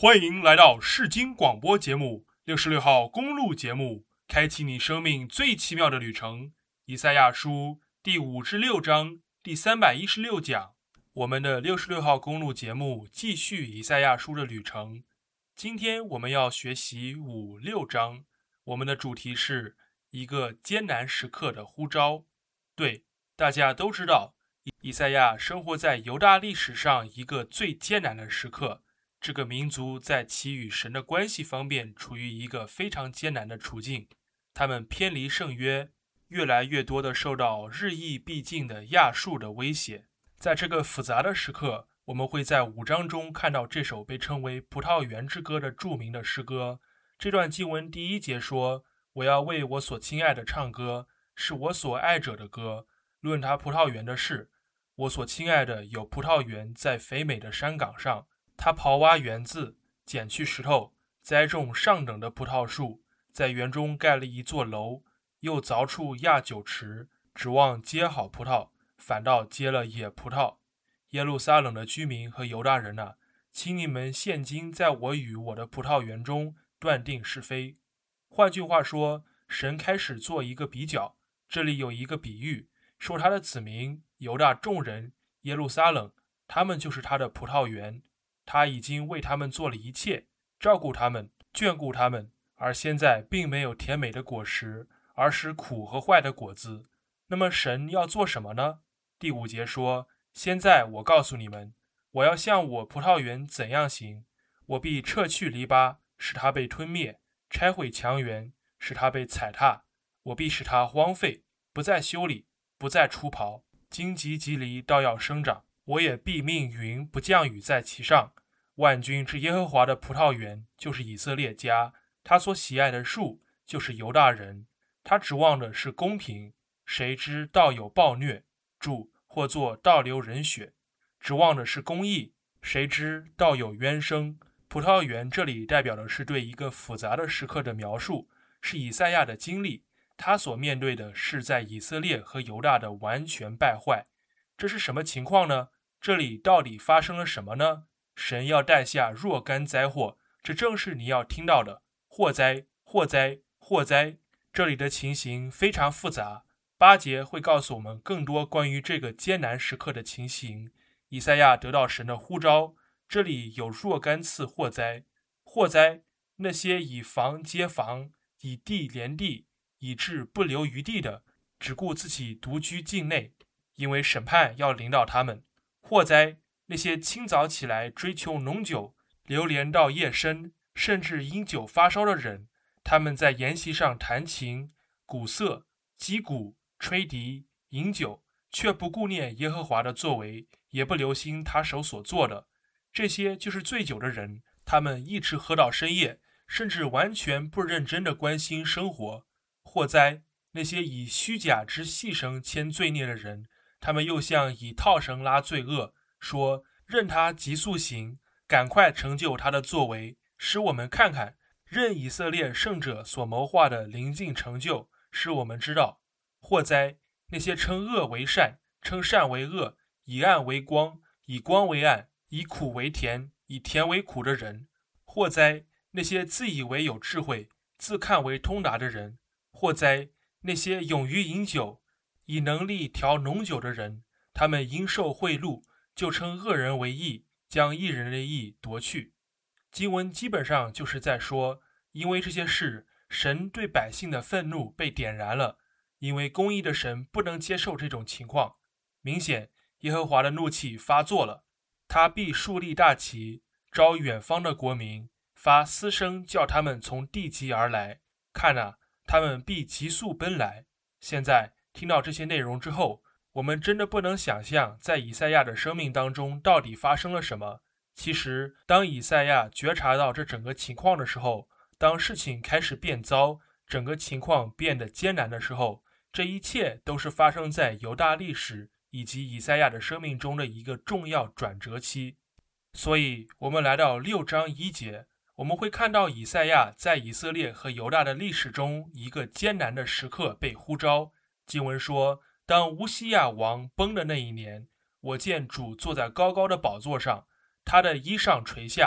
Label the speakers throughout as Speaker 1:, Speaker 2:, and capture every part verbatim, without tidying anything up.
Speaker 1: 欢迎来到世经广播节目六十六号公路节目，开启你生命最奇妙的旅程。以赛亚书第五至六章第三百一十六讲，我们的六十六号公路节目继续以赛亚书的旅程。今天我们要学习五六章，我们的主题是一个艰难时刻的呼召。对，大家都知道，以赛亚生活在犹大历史上一个最艰难的时刻。这个民族在其与神的关系方面处于一个非常艰难的处境，他们偏离圣约，越来越多的受到日益逼近的亚述的威胁。在这个复杂的时刻，我们会在五章中看到这首被称为葡萄园之歌的著名的诗歌。这段经文第一节说，我要为我所亲爱的唱歌，是我所爱者的歌，论他葡萄园的事。我所亲爱的有葡萄园在肥美的山岗上，他刨挖园子，捡去石头，栽种上等的葡萄树，在园中盖了一座楼，又凿出压酒池，指望结好葡萄，反倒结了野葡萄。耶路撒冷的居民和犹大人啊，请你们现今在我与我的葡萄园中断定是非。换句话说，神开始做一个比较，这里有一个比喻，说他的子民犹大众人耶路撒冷，他们就是他的葡萄园。他已经为他们做了一切，照顾他们，眷顾他们，而现在并没有甜美的果实，而是苦和坏的果子。那么神要做什么呢？第五节说，现在我告诉你们，我要向我葡萄园怎样行，我必撤去篱笆，使它被吞灭，拆毁墙垣，使它被踩踏，我必使它荒废，不再修理，不再除刨，荆棘棘藜倒要生长，我也必命云不降雨在其上。万军之耶和华的葡萄园就是以色列家，他所喜爱的树就是犹大人。他指望的是公平，谁知道有暴虐，主或作倒流人血；指望的是公义，谁知道有冤声。葡萄园这里代表的是对一个复杂的时刻的描述，是以赛亚的经历，他所面对的是在以色列和犹大的完全败坏。这是什么情况呢？这里到底发生了什么呢？神要带下若干灾祸，这正是你要听到的祸灾，祸灾，祸灾。这里的情形非常复杂，八节会告诉我们更多关于这个艰难时刻的情形。以赛亚得到神的呼召，这里有若干次祸灾。祸灾，那些以房接房，以地连地，以致不留余地的，只顾自己独居境内，因为审判要临到他们。祸灾，那些清早起来追求浓酒，流连到夜深，甚至因酒发烧的人，他们在筵席上弹琴、鼓瑟、击鼓、吹笛、饮酒，却不顾念耶和华的作为，也不留心他手所做的。这些就是醉酒的人，他们一直喝到深夜，甚至完全不认真地关心生活。祸灾，那些以虚假之细绳牵罪孽的人，他们又像以套绳拉罪恶，说任他急速行，赶快成就他的作为，使我们看看，任以色列圣者所谋划的临近成就，使我们知道。祸灾，那些称恶为善，称善为恶，以暗为光，以光为暗，以苦为甜，以甜为苦的人。祸灾，那些自以为有智慧，自看为通达的人。祸灾，那些勇于饮酒，以能力调浓酒的人，他们因受贿赂，就称恶人为义，将义人的义夺去。经文基本上就是在说，因为这些事，神对百姓的愤怒被点燃了，因为公义的神不能接受这种情况。明显，耶和华的怒气发作了，他必树立大旗，招远方的国民，发嘶声叫他们从地极而来。看啊，他们必急速奔来。现在听到这些内容之后，我们真的不能想象在以赛亚的生命当中到底发生了什么。其实当以赛亚觉察到这整个情况的时候，当事情开始变糟，整个情况变得艰难的时候，这一切都是发生在犹大历史以及以赛亚的生命中的一个重要转折期。所以我们来到六章一节，我们会看到以赛亚在以色列和犹大的历史中一个艰难的时刻被呼召。经文说，当乌西亚王崩的那一年，我见主坐在高高的宝座上，他的衣裳垂下，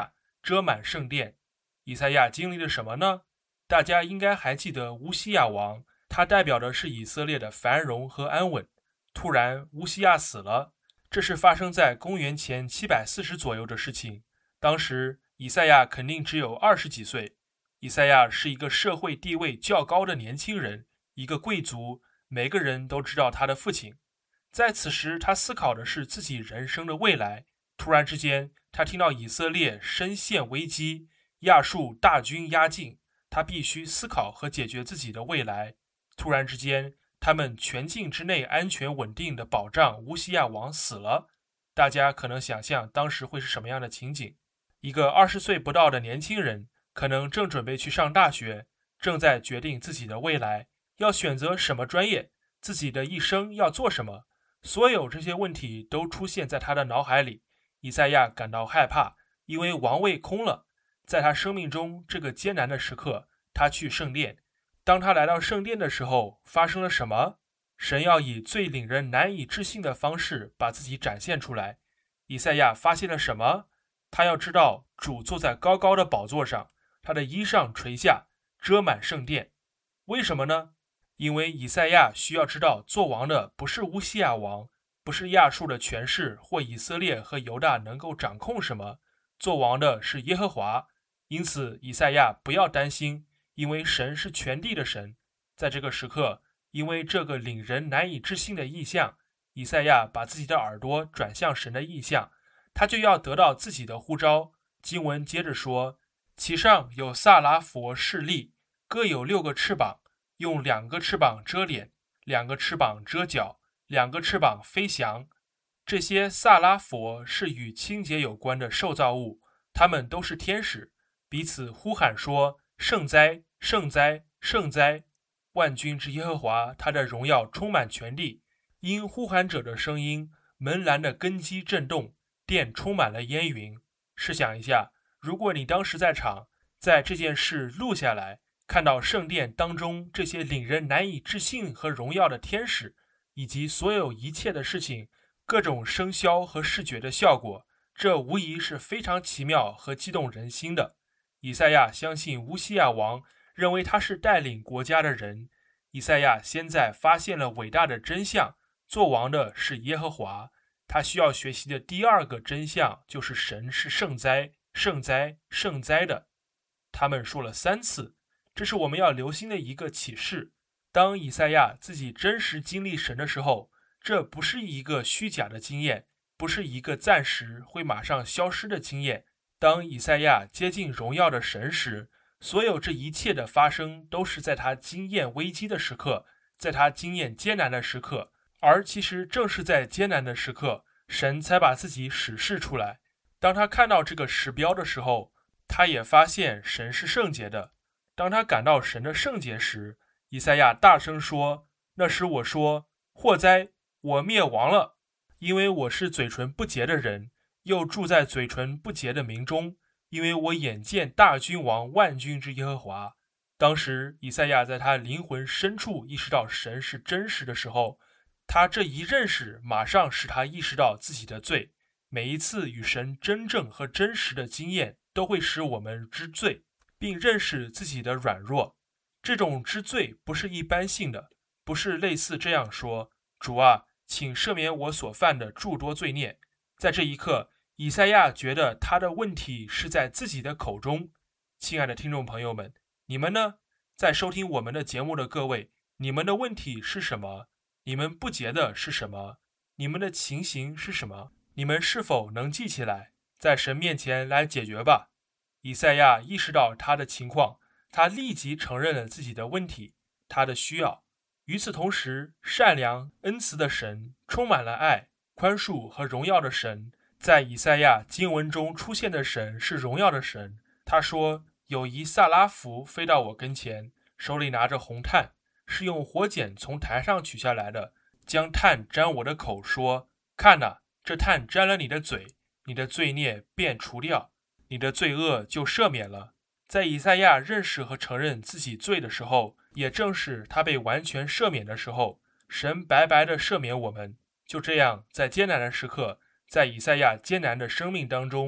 Speaker 1: 遮满圣殿。以赛亚经历了什么呢？大家应该还记得乌西亚王，他代表的是以色列的繁荣和安稳。突然乌西亚死了，这是发生在公元前七百四十左右的事情。当时以赛亚肯定只有二十几岁。以赛亚是一个社会地位较高的年轻人，一个贵族，每个人都知道他的父亲。在此时他思考的是自己人生的未来。突然之间他听到以色列深陷危机，亚述大军压境，他必须思考和解决自己的未来。突然之间他们全境之内安全稳定的保障乌西亚王死了。大家可能想象当时会是什么样的情景。一个二十岁不到的年轻人，可能正准备去上大学，正在决定自己的未来，要选择什么专业，自己的一生要做什么。所有这些问题都出现在他的脑海里。以赛亚感到害怕，因为王位空了。在他生命中这个艰难的时刻，他去圣殿。当他来到圣殿的时候，发生了什么？神要以最令人难以置信的方式把自己展现出来。以赛亚发现了什么？他要知道主坐在高高的宝座上，他的衣裳垂下，遮满圣殿。为什么呢？因为以赛亚需要知道，做王的不是乌西亚王，不是亚述的权势或以色列和犹大能够掌控什么，做王的是耶和华。因此以赛亚不要担心，因为神是全地的神。在这个时刻，因为这个令人难以置信的异象，以赛亚把自己的耳朵转向神的异象，他就要得到自己的呼召。经文接着说，其上有萨拉佛势力，各有六个翅膀，用两个翅膀遮脸，两个翅膀遮脚，两个翅膀飞翔。这些萨拉佛是与清洁有关的受造物，他们都是天使，彼此呼喊说，圣哉，圣哉，圣哉！万军之耶和华，他的荣耀充满全地。因呼喊者的声音，门栏的根基震动，殿充满了烟云。试想一下，如果你当时在场，在这件事录下来，看到圣殿当中这些令人难以置信和荣耀的天使，以及所有一切的事情，各种声效和视觉的效果，这无疑是非常奇妙和激动人心的。以赛亚相信乌西亚王，认为他是带领国家的人。以赛亚现在发现了伟大的真相，做王的是耶和华。他需要学习的第二个真相就是神是圣哉，圣哉，圣哉的。他们说了三次，这是我们要留心的一个启示。当以赛亚自己真实经历神的时候，这不是一个虚假的经验，不是一个暂时会马上消失的经验。当以赛亚接近荣耀的神时，所有这一切的发生都是在他经验危机的时刻，在他经验艰难的时刻。而其实正是在艰难的时刻，神才把自己显示出来。当他看到这个时标的时候，他也发现神是圣洁的。当他感到神的圣洁时，以赛亚大声说，那时我说，祸哉，我灭亡了，因为我是嘴唇不洁的人，又住在嘴唇不洁的民中，因为我眼见大君王万军之耶和华。当时以赛亚在他灵魂深处意识到神是真实的时候，他这一认识马上使他意识到自己的罪。每一次与神真正和真实的经验都会使我们知罪，并认识自己的软弱。这种知罪不是一般性的，不是类似这样说，主啊，请赦免我所犯的诸多罪孽。在这一刻，以赛亚觉得他的问题是在自己的口中。亲爱的听众朋友们，你们呢？在收听我们的节目的各位，你们的问题是什么？你们不洁的是什么？你们的情形是什么？你们是否能记起来，在神面前来解决吧？以赛亚意识到他的情况，他立即承认了自己的问题，他的需要。与此同时，善良恩慈的神，充满了爱、宽恕和荣耀的神，在以赛亚经文中出现的神是荣耀的神。他说，有一萨拉弗飞到我跟前，手里拿着红炭，是用火剪从台上取下来的，将炭沾我的口，说，看哪，这炭沾了你的嘴，你的罪孽便除掉，你的罪恶就赦免了。在以赛亚认识和承认自己罪的时候，也正是他被完全赦免的时候，神白白的赦免我们。就这样，在艰难的时刻，在以赛亚艰难的生命当中，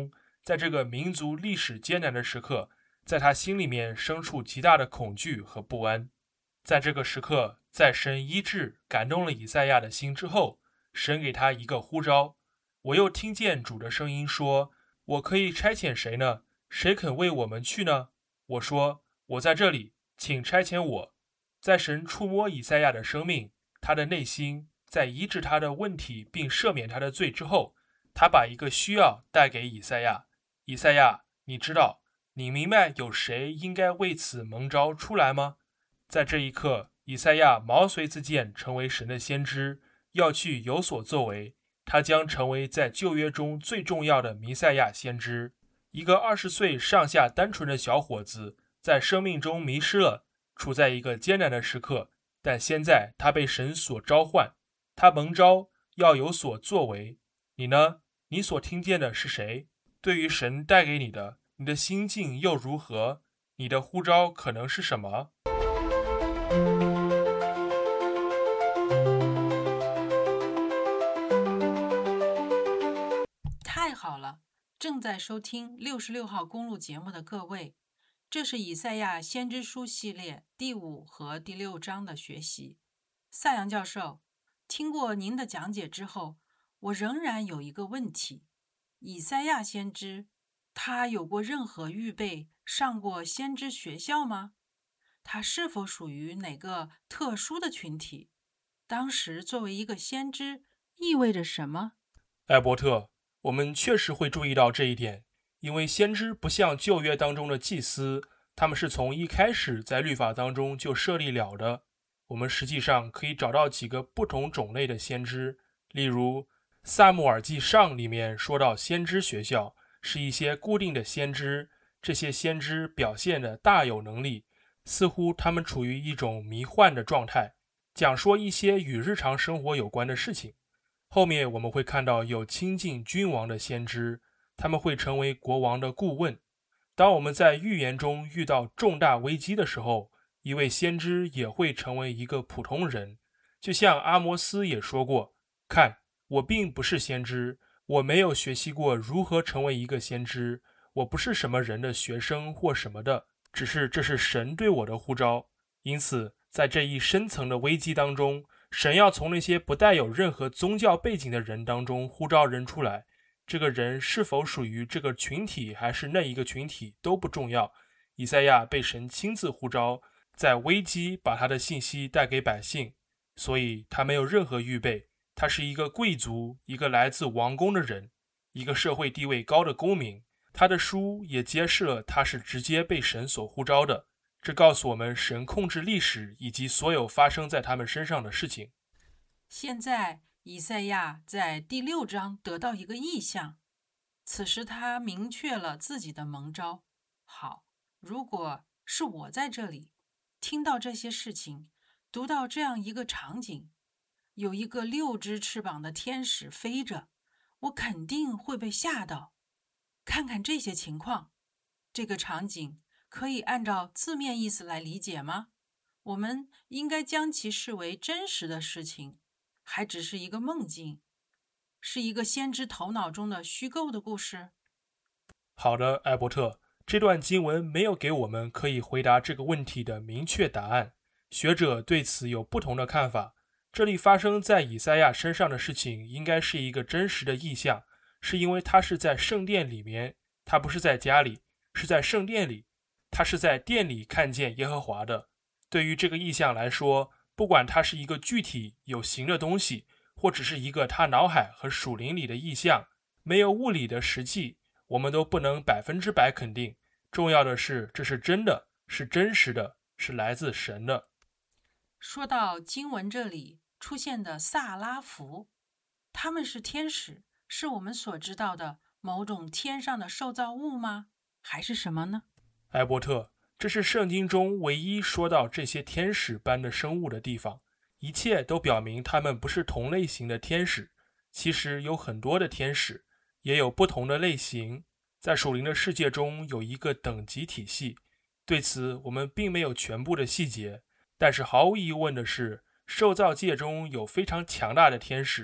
Speaker 1: 在这个民族历史艰难的时刻，在他心里面生出极大的恐惧和不安。在这个时刻，在神医治感动了以赛亚的心之后，神给他一个呼召。我又听见主的声音说，我可以差遣谁呢？谁肯为我们去呢？我说，我在这里，请差遣我。在神触摸以赛亚的生命，他的内心，在医治他的问题并赦免他的罪之后，他把一个需要带给以赛亚。以赛亚，你知道，你明白有谁应该为此蒙召出来吗？在这一刻，以赛亚毛遂自荐成为神的先知，要去有所作为。他将成为在旧约中最重要的弥赛亚先知。一个二十岁上下单纯的小伙子，在生命中迷失了，处在一个艰难的时刻，但现在他被神所召唤，他蒙召要有所作为。你呢？你所听见的是谁？对于神带给你的，你的心境又如何？你的呼召可能是什么？
Speaker 2: 太好了！正在收听六十六号公路节目的各位，这是以赛亚先知书系列第五和第六章的学习。萨扬教授，听过您的讲解之后，我仍然有一个问题：以赛亚先知，他有过任何预备，上过先知学校吗？他是否属于哪个特殊的群体？当时作为一个先知，意味着什么？
Speaker 1: 艾伯特，我们确实会注意到这一点，因为先知不像旧约当中的祭司，他们是从一开始在律法当中就设立了的。我们实际上可以找到几个不同种类的先知，例如撒母耳记上里面说到先知学校是一些固定的先知，这些先知表现得大有能力，似乎他们处于一种迷幻的状态，讲说一些与日常生活有关的事情。后面我们会看到有亲近君王的先知，他们会成为国王的顾问。当我们在预言中遇到重大危机的时候，一位先知也会成为一个普通人。就像阿摩斯也说过，看，我并不是先知，我没有学习过如何成为一个先知，我不是什么人的学生或什么的，只是这是神对我的呼召。因此在这一深层的危机当中，神要从那些不带有任何宗教背景的人当中呼召人出来，这个人是否属于这个群体还是那一个群体都不重要。以赛亚被神亲自呼召，在危机把他的信息带给百姓，所以他没有任何预备。他是一个贵族，一个来自王宫的人，一个社会地位高的公民。他的书也揭示了他是直接被神所呼召的。这告诉我们神控制历史以及所有发生在他们身上的事情。
Speaker 2: 现在以赛亚在第六章得到一个意象，此时他明确了自己的蒙召。好，如果是我在这里听到这些事情，读到这样一个场景，有一个六只翅膀的天使飞着，我肯定会被吓到。看看这些情况，这个场景可以按照字面意思来理解吗？我们应该将其视为真实的事情，还只是一个梦境，是一个先知头脑中的虚构的故事？
Speaker 1: 好的，艾伯特，这段经文没有给我们可以回答这个问题的明确答案，学者对此有不同的看法。这里发生在以赛亚身上的事情应该是一个真实的意象，是因为他是在圣殿里面，他不是在家里，是在圣殿里，他是在殿里看见耶和华的。对于这个意象来说，不管它是一个具体有形的东西，或只是一个他脑海和属灵里的意象，没有物理的实际，我们都不能百分之百肯定。重要的是，这是真的，是真实的，是来自神的。
Speaker 2: 说到经文这里出现的萨拉弗，他们是天使，是我们所知道的某种天上的受造物吗？还是什么呢？
Speaker 1: 艾伯特，这是圣经中唯一说到这些天使般的生物的地方，一切都表明他们不是同类型的天使。其实有很多的天使，也有不同的类型，在属灵的世界中有一个等级体系，对此我们并没有全部的细节，但是毫无疑问的是，受造界中有非常强大的天使，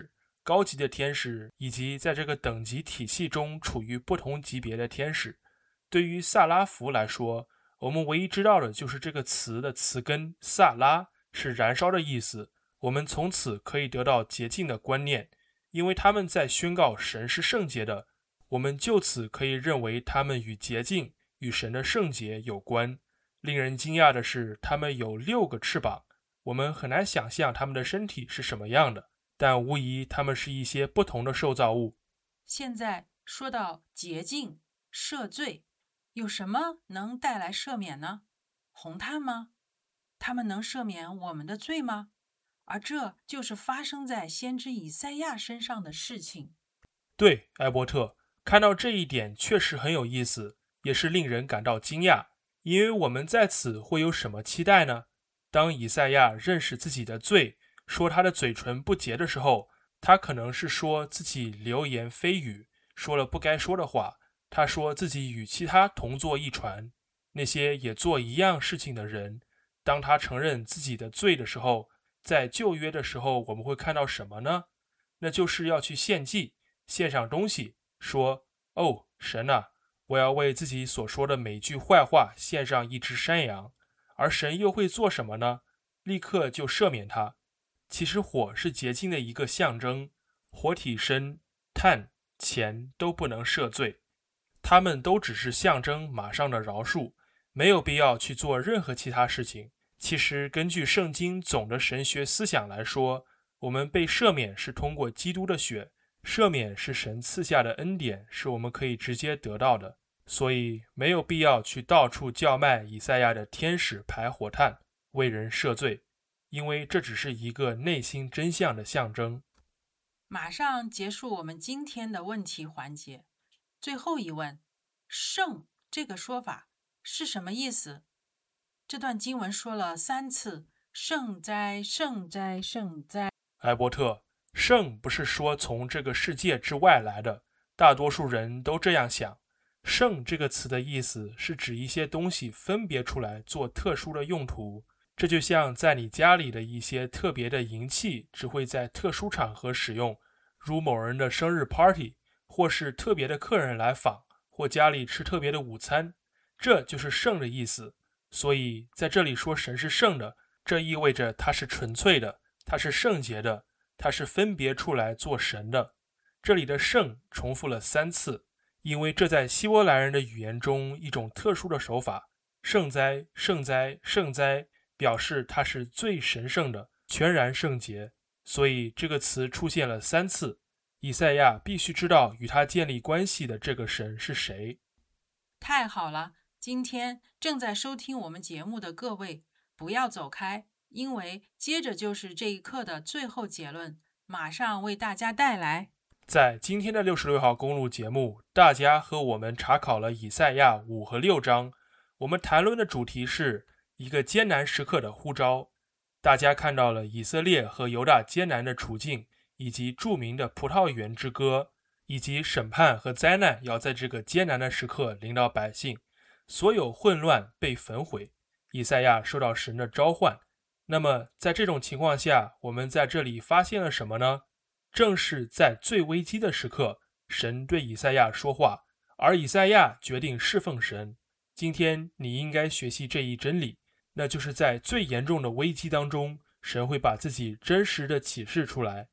Speaker 1: 高级的天使，以及在这个等级体系中处于不同级别的天使。对于萨拉弗来说，我们唯一知道的就是这个词的词根萨拉是燃烧的意思，我们从此可以得到洁净的观念，因为他们在宣告神是圣洁的，我们就此可以认为他们与洁净与神的圣洁有关。令人惊讶的是，他们有六个翅膀，我们很难想象他们的身体是什么样的，但无疑他们是一些不同的受造物。
Speaker 2: 现在说到洁净、赦罪，有什么能带来赦免呢？红炭吗？他们能赦免我们的罪吗？而这就是发生在先知以赛亚身上的事情。
Speaker 1: 对，艾伯特，看到这一点确实很有意思，也是令人感到惊讶，因为我们在此会有什么期待呢？当以赛亚认识自己的罪，说他的嘴唇不洁的时候，他可能是说自己流言蜚语，说了不该说的话，他说自己与其他同坐一船，那些也做一样事情的人。当他承认自己的罪的时候，在旧约的时候我们会看到什么呢？那就是要去献祭，献上东西，说，哦，神啊，我要为自己所说的每句坏话献上一只山羊。而神又会做什么呢？立刻就赦免他。其实火是洁净的一个象征，火体生、炭、钱都不能赦罪，它们都只是象征马上的饶恕，没有必要去做任何其他事情。其实根据圣经总的神学思想来说，我们被赦免是通过基督的血，赦免是神赐下的恩典，是我们可以直接得到的，所以没有必要去到处叫卖以赛亚的天使排火炭为人赦罪，因为这只是一个内心真相的象征。
Speaker 2: 马上结束我们今天的问题环节。最后一问，圣这个说法是什么意思？这段经文说了三次圣哉圣哉圣哉。
Speaker 1: 艾伯特，圣不是说从这个世界之外来的，大多数人都这样想。圣这个词的意思是指一些东西分别出来做特殊的用途，这就像在你家里的一些特别的银器只会在特殊场合使用，如某人的生日 party， 或是特别的客人来访，或家里吃特别的午餐，这就是圣的意思。所以在这里说神是圣的，这意味着他是纯粹的，他是圣洁的，他是分别出来做神的。这里的圣重复了三次，因为这在希伯来人的语言中一种特殊的手法，圣哉圣哉圣哉表示他是最神圣的，全然圣洁，所以这个词出现了三次。以赛亚必须知道与他建立关系的这个神是谁。
Speaker 2: 太好了，今天正在收听我们节目的各位，不要走开，因为接着就是这一课的最后结论，马上为大家带来。
Speaker 1: 在今天的六十六号公路节目，大家和我们查考了以赛亚五和六章，我们谈论的主题是一个艰难时刻的呼召。大家看到了以色列和犹大艰难的处境，以及著名的葡萄园之歌，以及审判和灾难要在这个艰难的时刻临到百姓，所有混乱被焚毁，以赛亚受到神的召唤。那么在这种情况下，我们在这里发现了什么呢？正是在最危机的时刻，神对以赛亚说话，而以赛亚决定侍奉神。今天你应该学习这一真理，那就是在最严重的危机当中，神会把自己真实的启示出来，